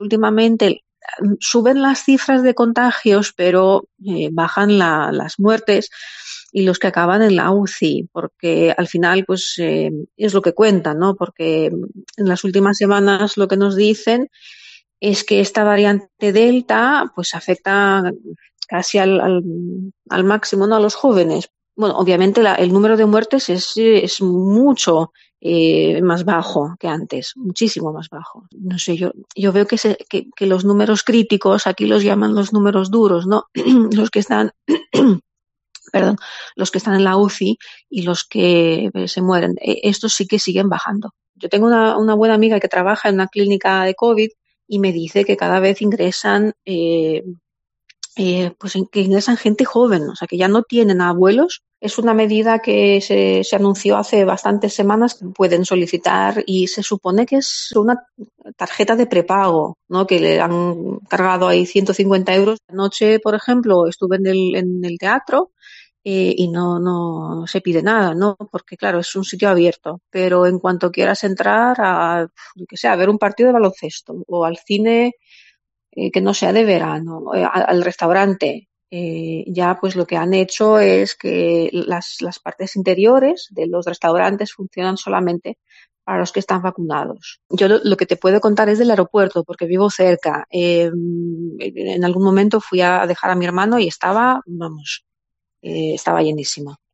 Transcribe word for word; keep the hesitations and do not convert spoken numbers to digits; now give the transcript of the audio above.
últimamente suben las cifras de contagios, pero eh, bajan la, las muertes y los que acaban en la U C I, porque al final pues eh, es lo que cuentan, ¿no? Porque en las últimas semanas lo que nos dicen es que esta variante Delta pues afecta casi al, al, al máximo, ¿no? A los jóvenes. Bueno, obviamente la, el número de muertes es, es mucho eh, más bajo que antes, muchísimo más bajo. No sé, yo, yo veo que, se, que, que los números críticos, aquí los llaman los números duros, ¿no? Los que están, perdón, los que están en la U C I y los que eh, se mueren. Eh, estos sí que siguen bajando. Yo tengo una, una buena amiga que trabaja en una clínica de COVID y me dice que cada vez ingresan eh, eh, pues que ingresan gente joven, o sea, que ya no tienen abuelos. Es una medida que se, se anunció hace bastantes semanas que pueden solicitar y se supone que es una tarjeta de prepago, ¿no? Que le han cargado ahí ciento cincuenta euros. Anoche, por ejemplo, estuve en el, en el teatro eh, y no, no se pide nada, ¿no? Porque, claro, es un sitio abierto. Pero en cuanto quieras entrar a, que sea, a ver un partido de baloncesto o al cine eh, que no sea de verano, eh, al restaurante, eh, ya pues lo que han hecho es que las, las partes interiores de los restaurantes funcionan solamente para los que están vacunados. Yo lo, lo que te puedo contar es del aeropuerto, porque vivo cerca. Eh, en algún momento fui a dejar a mi hermano y estaba, vamos, eh, estaba llenísimo.